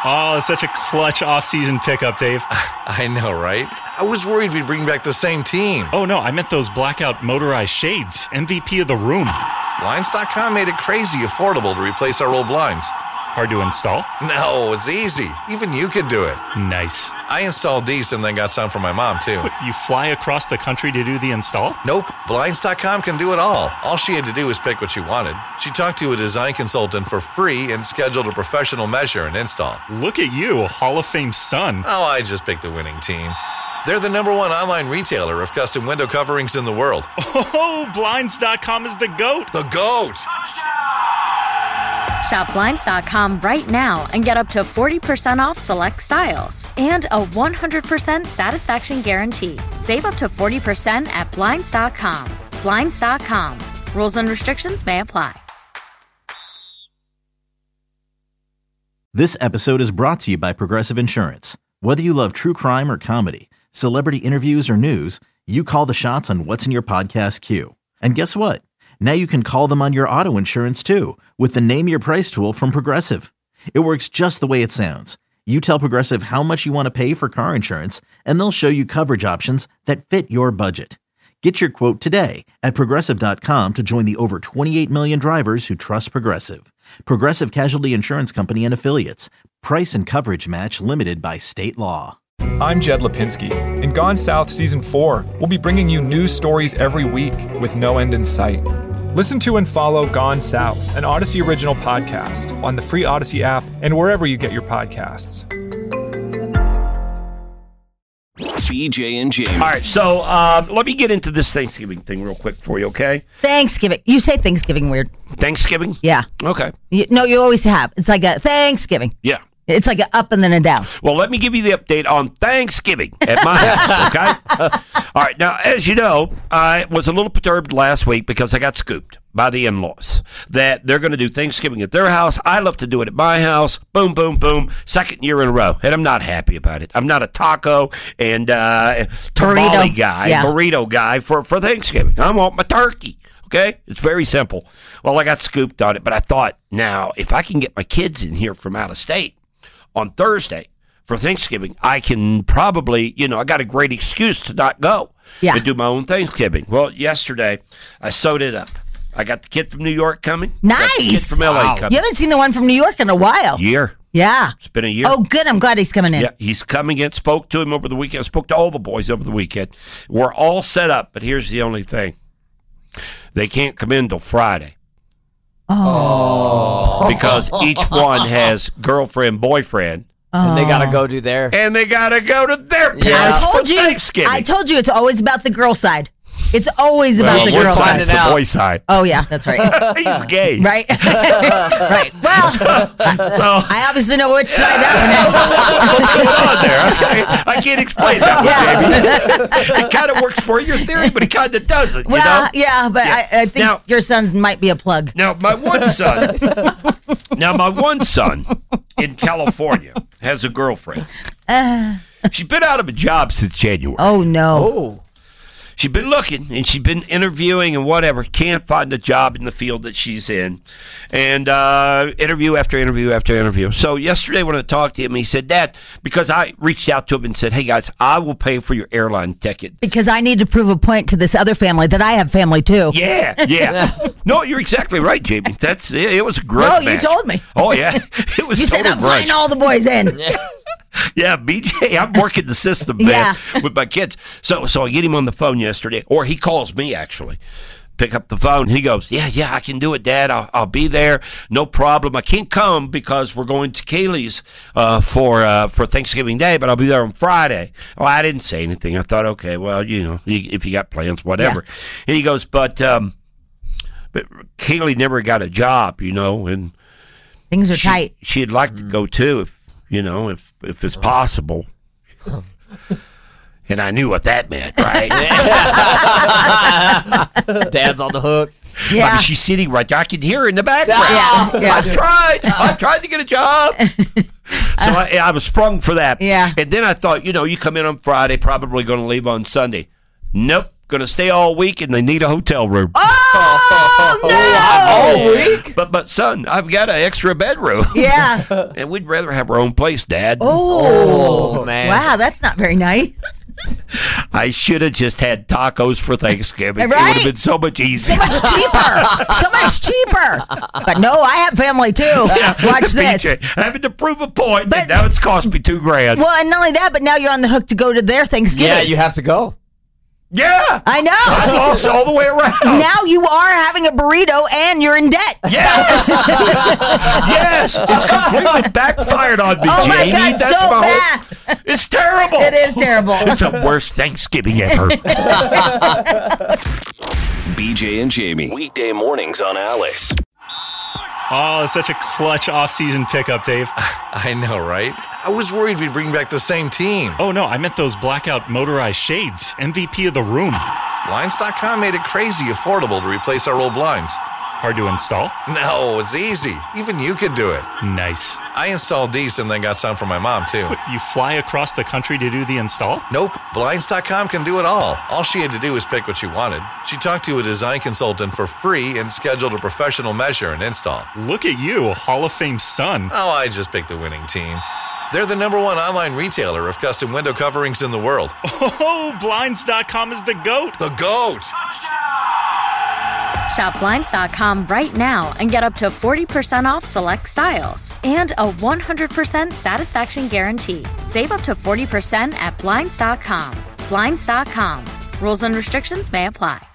Oh, such a clutch off-season pickup, Dave. I know, right? I was worried we'd bring back the same team. Oh, no, I meant those blackout motorized shades. MVP of the room. Blinds.com made it crazy affordable to replace our old blinds. Hard to install? No, it's easy. Even you could do it. Nice. I installed these and then got some for my mom, too. What, you fly across the country to do the install? Nope. Blinds.com can do it all. All she had to do was pick what she wanted. She talked to a design consultant for free and scheduled a professional measure and install. Look at you, Hall of Fame son. Oh, I just picked the winning team. They're the #1 online retailer of custom window coverings in the world. Oh, Blinds.com is the GOAT. The GOAT! Shop Blinds.com right now and get up to 40% off select styles and a 100% satisfaction guarantee. Save up to 40% at Blinds.com. Blinds.com. Rules and restrictions may apply. This episode is brought to you by Progressive Insurance. Whether you love true crime or comedy, celebrity interviews or news, you call the shots on what's in your podcast queue. And guess what? Now you can call them on your auto insurance too with the Name Your Price tool from Progressive. It works just the way it sounds. You tell Progressive how much you want to pay for car insurance, and they'll show you coverage options that fit your budget. Get your quote today at Progressive.com to join the over 28 million drivers who trust Progressive. Progressive Casualty Insurance Company and Affiliates. Price and coverage match limited by state law. I'm Jed Lipinski. In Gone South Season 4, we'll be bringing you news stories every week with no end in sight. Listen to and follow Gone South, an Odyssey original podcast, on the free Odyssey app and wherever you get your podcasts. BJ and Jamie. All right, so let me get into this Thanksgiving thing real quick for you, okay? Thanksgiving. You say Thanksgiving weird. Thanksgiving? Yeah. Okay. No, you always have. It's like a Thanksgiving. Yeah. It's like an up and then a down. Well, let me give you the update on Thanksgiving at my house, okay? All right, now, as you know, I was a little perturbed last week because I got scooped by the in-laws that they're going to do Thanksgiving at their house. I love to do it at my house. Boom, boom, boom. Second year in a row. And I'm not happy about it. I'm not a taco and tamale guy, burrito guy for Thanksgiving. I want my turkey. Okay? It's very simple. Well, I got scooped on it, but I thought, now, if I can get my kids in here from out of state on Thursday for Thanksgiving, I can probably, I got a great excuse to not go and do my own Thanksgiving. Well, yesterday, I sewed it up. I got the kid from New York coming. Nice. Got the kid from LA coming. You haven't seen the one from New York in a while. Year. Yeah. It's been a year. Oh, good. I'm glad he's coming in. Yeah, he's coming in. Spoke to him over the weekend. Spoke to all the boys over the weekend. We're all set up, but here's the only thing. They can't come in till Friday. Oh. Because each one has girlfriend, boyfriend. And they got to go do their. And they got to go to their parents for Thanksgiving. I told you it's always about the girl side. It's always about the girl side. It's the boy side. Oh, yeah, that's right. He's gay. Right? Right. Well, I obviously know which side that one is. I can't explain that one, baby. It kind of works for your theory, but it kind of doesn't. Well, yeah, but I think your son might be a plug. Now, my one son in California has a girlfriend. She's been out of a job since January. Oh, no. She's been looking, and she's been interviewing and whatever. Can't find a job in the field that she's in. And interview after interview after interview. So yesterday when I talked to him, he said, Dad, because I reached out to him and said, hey, guys, I will pay for your airline ticket. Because I need to prove a point to this other family that I have family, too. Yeah. No, you're exactly right, Jamie. It was a grudge match. You told me. Oh, yeah. It was You said I'm flying all the boys in. Yeah, BJ, I'm working the system, man, with my kids. So I get him on the phone yesterday, or he calls me, actually. Pick up the phone. He goes, yeah, I can do it, Dad. I'll be there. No problem. I can't come because we're going to Kaylee's for Thanksgiving Day, but I'll be there on Friday. Well, I didn't say anything. I thought, okay, well, if you got plans, whatever. Yeah. And he goes, but Kaylee never got a job, and things are tight. She'd like to go, too, if it's possible. And I knew what that meant, right? Dad's on the hook. Yeah. I mean, she's sitting right there. I can hear her in the background. Yeah. I tried to get a job. So I was sprung for that. Yeah. And then I thought, you come in on Friday, probably going to leave on Sunday. Nope. Going to stay all week, and they need a hotel room. Oh! Oh, no. All week? But son, I've got an extra bedroom. Yeah. And we'd rather have our own place, Dad. Oh, man. Wow, that's not very nice. I should have just had tacos for Thanksgiving. Right? It would have been so much easier. So much cheaper. So much cheaper. But no, I have family too. Watch this. BJ, having to prove a point, But- and now it's cost me $2,000. Well, and not only that, but now you're on the hook to go to their Thanksgiving. Yeah, you have to go. Yeah, I know. I lost all the way around. Now you are having a burrito and you're in debt. Yes, yes, it's completely backfired on me, Oh my Jamie. God, That's so my bad. whole. It's terrible. It is terrible. It's the worst Thanksgiving ever. BJ and Jamie. Weekday mornings on Alice. Oh, such a clutch off-season pickup, Dave. I know, right? I was worried we'd bring back the same team. Oh, no, I meant those blackout motorized shades. MVP of the room. Blinds.com made it crazy affordable to replace our old blinds. Hard to install? No, it's easy. Even you could do it. Nice. I installed these and then got some for my mom, too. What, you fly across the country to do the install? Nope. Blinds.com can do it all. All she had to do was pick what she wanted. She talked to a design consultant for free and scheduled a professional measure and install. Look at you, Hall of Fame son. Oh, I just picked the winning team. They're the #1 online retailer of custom window coverings in the world. Oh, Blinds.com is the GOAT. The GOAT! Shop Blinds.com right now and get up to 40% off select styles and a 100% satisfaction guarantee. Save up to 40% at Blinds.com. Blinds.com. Rules and restrictions may apply.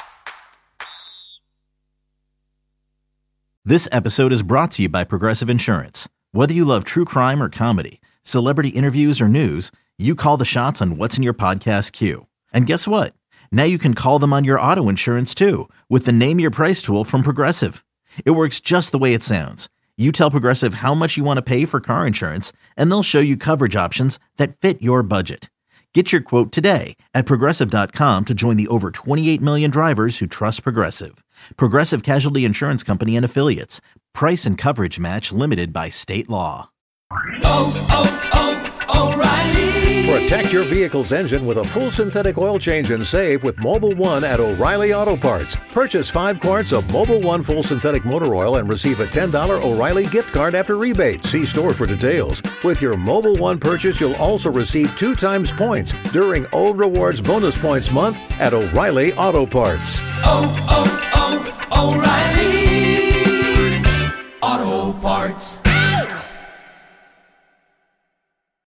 This episode is brought to you by Progressive Insurance. Whether you love true crime or comedy, celebrity interviews or news, you call the shots on what's in your podcast queue. And guess what? Now you can call them on your auto insurance too with the Name Your Price tool from Progressive. It works just the way it sounds. You tell Progressive how much you want to pay for car insurance, and they'll show you coverage options that fit your budget. Get your quote today at Progressive.com to join the over 28 million drivers who trust Progressive. Progressive Casualty Insurance Company and Affiliates. Price and coverage match limited by state law. O'Reilly. Protect your vehicle's engine with a full synthetic oil change and save with Mobil 1 at O'Reilly Auto Parts. Purchase 5 quarts of Mobil 1 full synthetic motor oil and receive a $10 O'Reilly gift card after rebate. See store for details. With your Mobil 1 purchase, you'll also receive 2 times points during O Rewards Bonus Points Month at O'Reilly Auto Parts. O'Reilly Auto Parts.